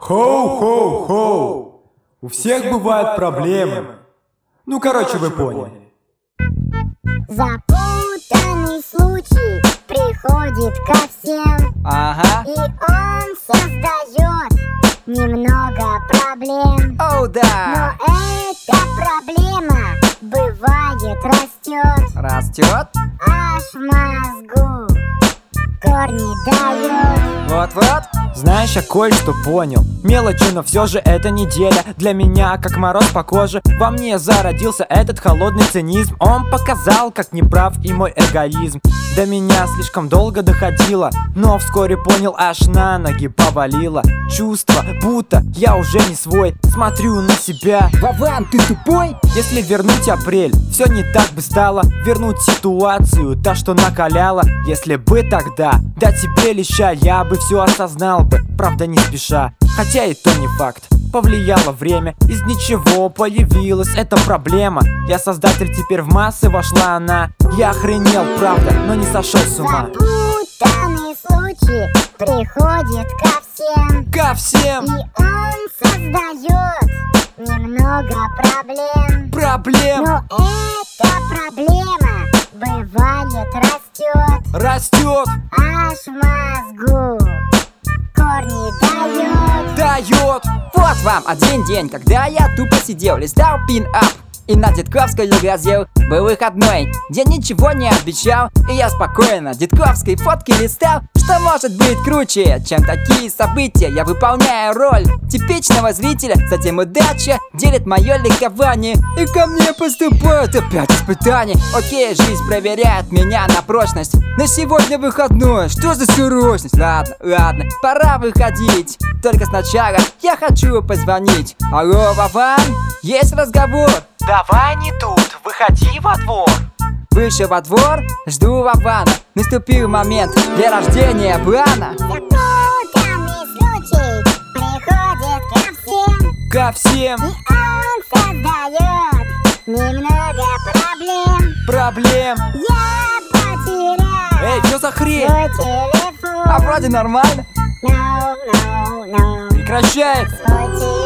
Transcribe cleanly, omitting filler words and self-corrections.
Хоу-хоу-хоу! У всех бывают проблемы. Ну, короче, вы поняли. Запутанный случай приходит ко всем. Ага. И он создает немного проблем. Оу, да. Но эта проблема бывает растет Растет. аж в мозгу, корни дает. Вот-вот. Знаешь, я кое-что понял. Мелочи, но все же эта неделя для меня как мороз по коже. Во мне зародился этот холодный цинизм. Он показал, как неправ и мой эгоизм. До меня слишком долго доходило, но вскоре понял, аж на ноги повалило. Чувство, будто я уже не свой. Смотрю на себя. Вован, ты тупой? Если вернуть апрель, все не так бы стало. Вернуть ситуацию, та, что накаляла. Если бы тогда дать себе леща, я бы все осознал бы, правда не спеша. Хотя и то не факт. Повлияло время, из ничего появилась эта проблема. Я создатель, теперь в массы вошла она. Я охренел, правда, но не сошел с ума. Запутанный случай приходит ко всем. Ко всем! И он создает немного проблем. Проблем! Но эта проблема бывает растет Растет! аж в мозгу, корни дает. Дает! Вот вам один день, когда я тупо сидел, листал пин-ап и на Дедковской глазел. Был выходной, день ничего не обещал, и я спокойно Дедковской фотки листал. Что может быть круче, чем такие события? Я выполняю роль типичного зрителя, затем удача делит мое ликование, и ко мне поступают опять испытания. Окей, жизнь проверяет меня на прочность, но сегодня выходной, что за срочность? Ладно, пора выходить. Только сначала я хочу позвонить. Алло, Вован, есть разговор? Давай не тут, выходи во двор. Вышел во двор, жду Вована. Наступил момент для рождения плана. Запутанный случай приходит ко всем. Ко всем! И он создает немного проблем. Проблем! Я потерял Эй, что за хрень? свой телефон. А вроде нормально. No. Прекращается! Свой телефон.